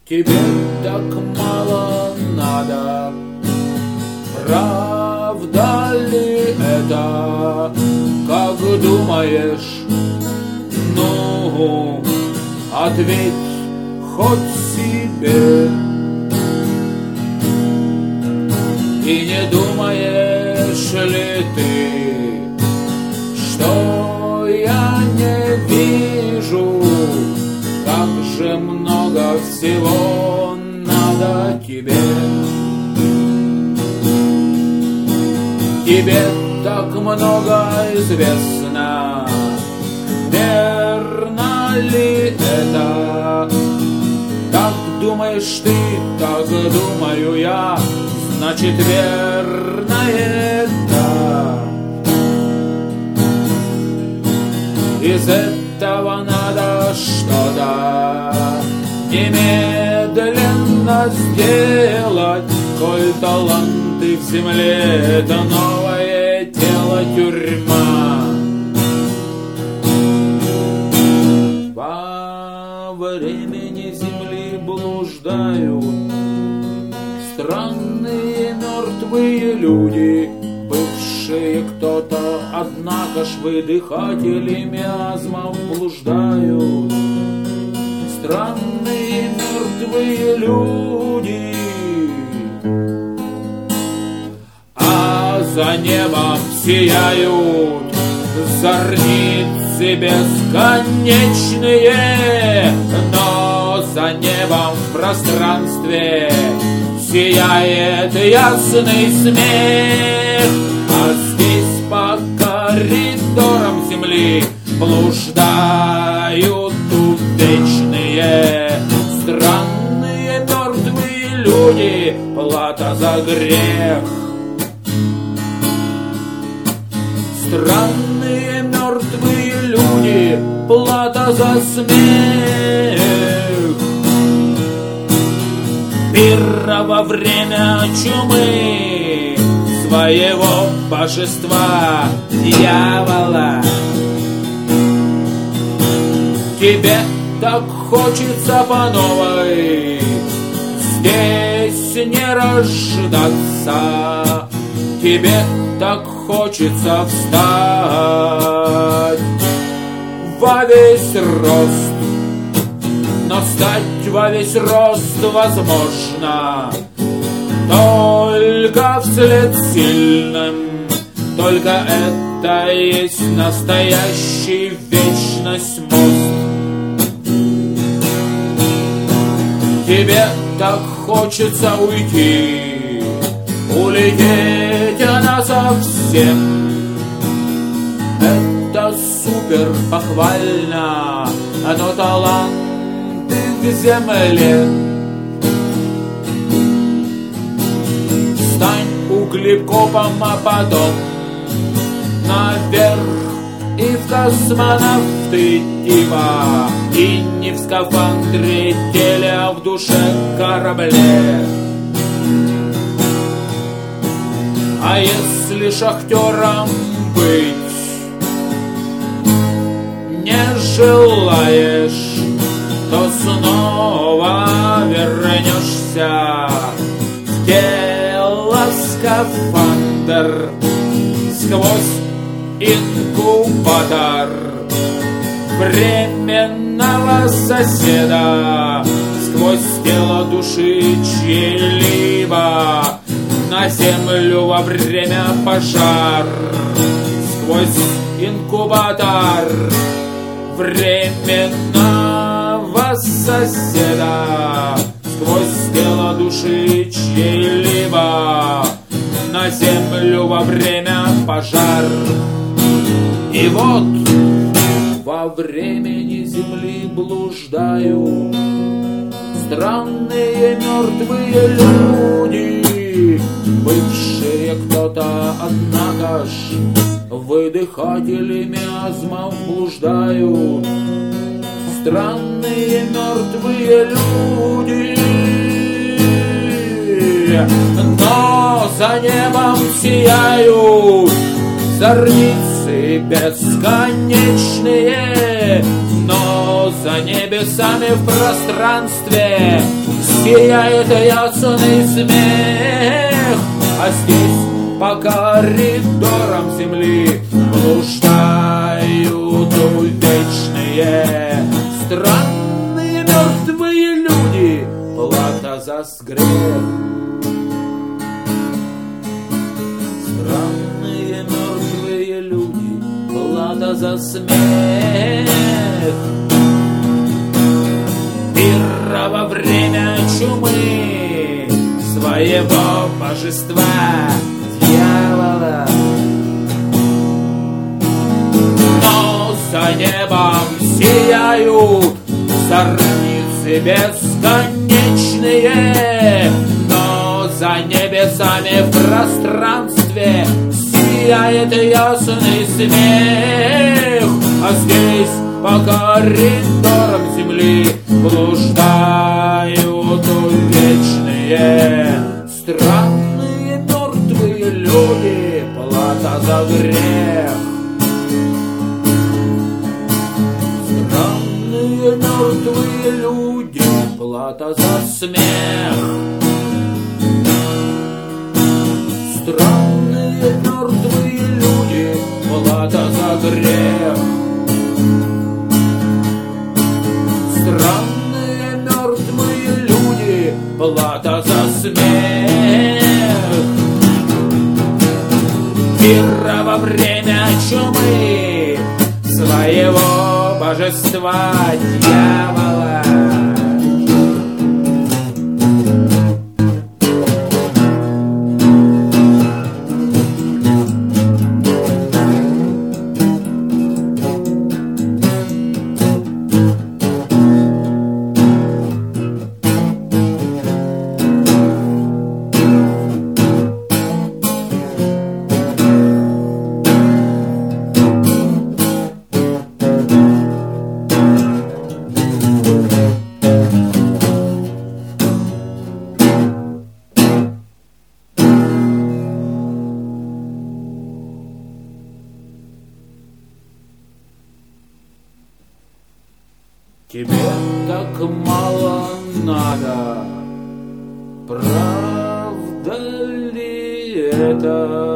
Тебе так мало надо, правда ли это, как думаешь? Ну, ответь хоть себе. И не думаешь ли ты, что я не вижу, как же много всего надо тебе? Тебе так много известно, верно ли это? Как думаешь ты, так думаю я, значит верно это. Из этого надо что-то немедленно сделать, коль таланты в земле — это новое тело тюрьма. По времени земли блуждают странные мертвые люди, бывшие кто-то, однако ж выдыхатели миазмов блуждают. Странные мертвые люди, а за небом сияют зорницы бесконечные, но за небом в пространстве сияет ясный смех. А здесь по коридорам земли блуждают вечные странные мертвые люди, плата за грех. Странные мертвые люди, плата за смех. Пира во время чумы своего божества дьявола. Тебе так хочется по новой здесь не рождаться. Тебе так хочется встать во весь рост. Но встать во весь рост возможно только вслед сильным. Только это есть настоящий вечность мост. Тебе так хочется уйти, улететь насовсем. Это супер похвально, но таланты в земле. Стань углекопом, а потом наверх и в космонавты типа. И не в скафандре теле, а в душе корабле. А если шахтером быть не желаешь, то снова вернешься в тело скафандр сквозь инкубатор временного соседа, сквозь тело души чьей-либо на землю во время пожар, сквозь инкубатор временного соседа, сквозь тело души чьей-либо на землю во время пожар. И вот во времени земли блуждают странные мертвые люди, бывшие кто-то, однако ж выдыхатели миазмов блуждают. Странные мертвые люди, но за небом сияют зорницы бесконечные, но за небесами в пространстве сияет ясный смех, а здесь по коридорам земли блуждают увечные странные мертвые люди, плата за грех. Странные мертвые люди, плата за смех. Пира во время чумы своего божества дьявола. Но за небом сияют зорницы бесконечные, но за небесами в пространстве сияет ясный смех, а здесь по коридорам земли блуждают увечные странные мертвые люди, плата за грех. Странные мертвые люди, плата за смех. Странные мертвые люди, плата за грех. Странные мертвые люди, плата за смех. Пира во время чумы своего божества дьявола. Тебе так мало надо, правда ли это?